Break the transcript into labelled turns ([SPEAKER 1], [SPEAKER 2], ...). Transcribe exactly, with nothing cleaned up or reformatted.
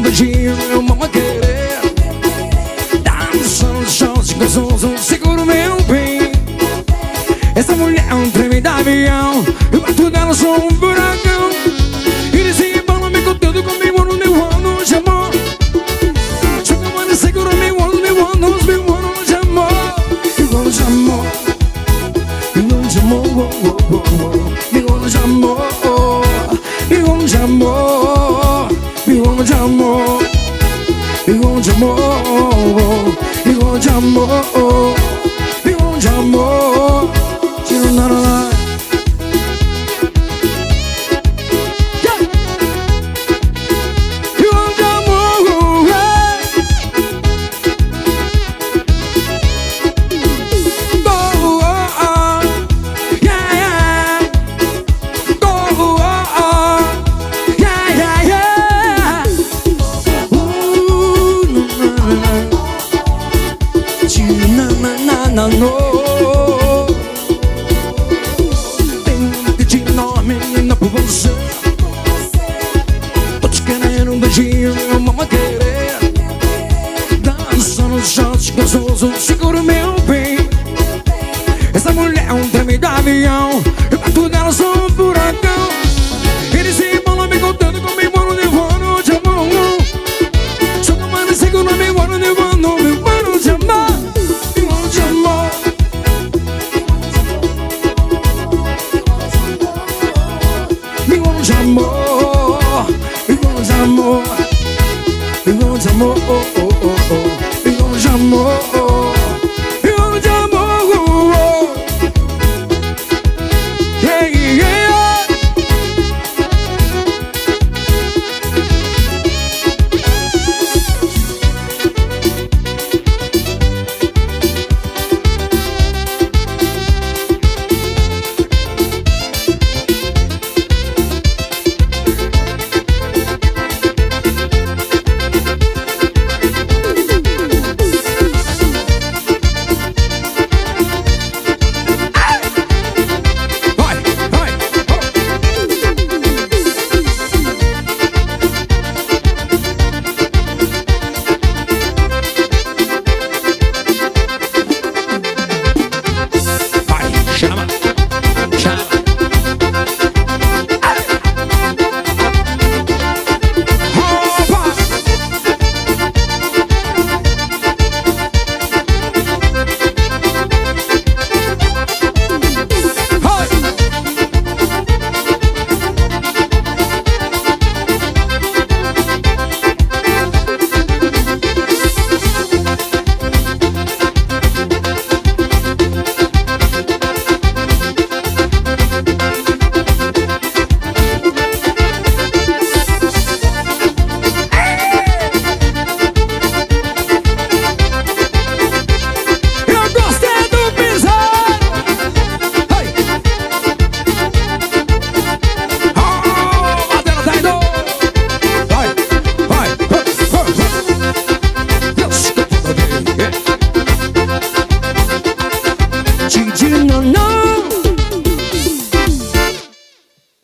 [SPEAKER 1] beijinho, meu mamãe querer. Dá-me só um shot gostoso, seguro meu bem. Essa mulher é um treme de avião, eu bato dela, sou um buracão. E disse, fala me contando comigo no meu ano de amor. Joga mano, segura meu ano, meu ano, meu ano de amor. Meu ano de amor, meu ano de amor, oh, oh, oh, oh. Meu ano de amor, meu ano de amor, meu ano de amor, meu ano de amor, meu ano de amor, meu ano de amor. Tiro na na na. Tem de nome, menina, por você. Tô te querendo um beijinho, meu mamãe querer. Dançando no shot gostoso, seguro meu bem. Essa mulher é um treme de avião, eu bato dela, sou um furacão. Ele se embola me contando comigo no nevano de amor. Só não manda seguro meu ano, nevano, meu ano de amor. De amor, meu ano de amor, meu ano de amor, meu ano de amor.